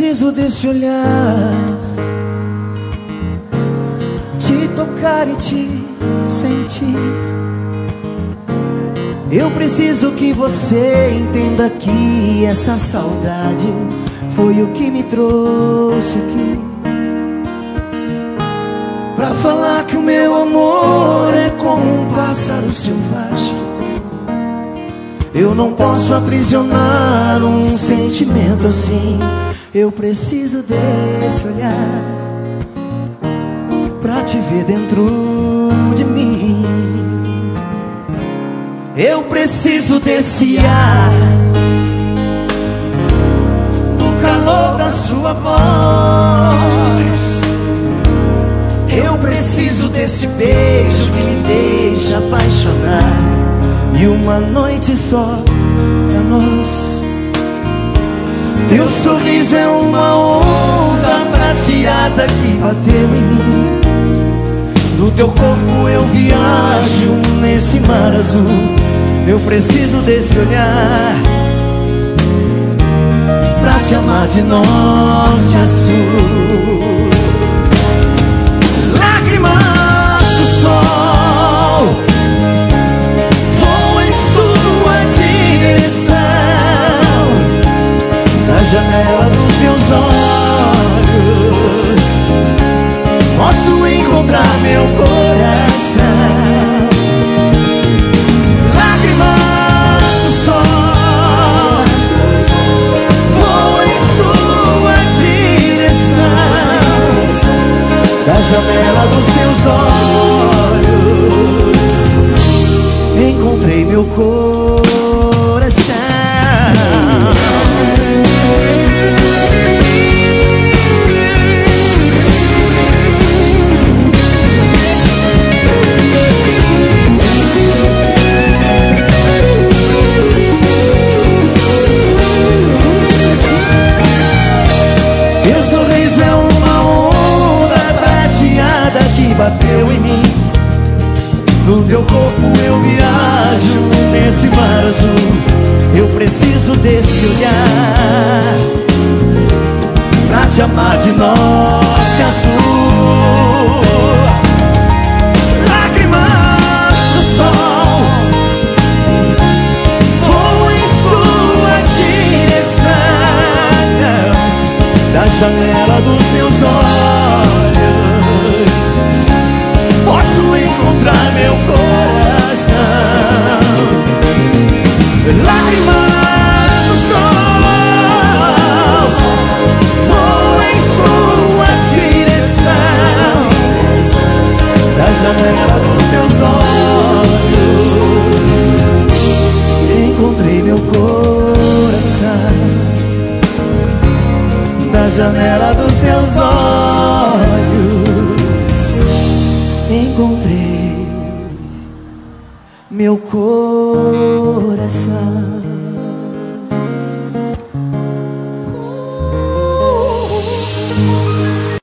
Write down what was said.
preciso desse olhar, te tocar e te sentir. Eu preciso que você entenda que essa saudade foi o que me trouxe aqui, pra falar que o meu amor é como um pássaro selvagem. Eu não posso aprisionar um sentimento assim. Eu preciso desse olhar pra te ver dentro de mim. Eu preciso desse ar, do calor da sua voz. Eu preciso desse beijo que me deixa apaixonado, e uma noite só pra nós. Teu sorriso é uma onda prateada que bateu em mim. No teu corpo eu viajo nesse mar azul. Eu preciso desse olhar pra te amar de norte a sul. Lágrimas do sol voam em sua direção, na janela dos teus olhos posso encontrar meu coração. Lágrimas do sol voam em sua direção, da janela dos teus olhos encontrei meu coração. Teu sorriso é uma onda prateada que bateu em mim. No teu corpo eu viajo nesse mar azul. Eu preciso desse olhar pra te amar de norte a sul. Lágrimas do sol voam em sua direção, da janela dos teus olhos posso encontrar meu coração. Lágrimas do sol voam em sua direção, da janela dos teus olhos encontrei meu coração. Da janela dos teus olhos encontrei meu coração.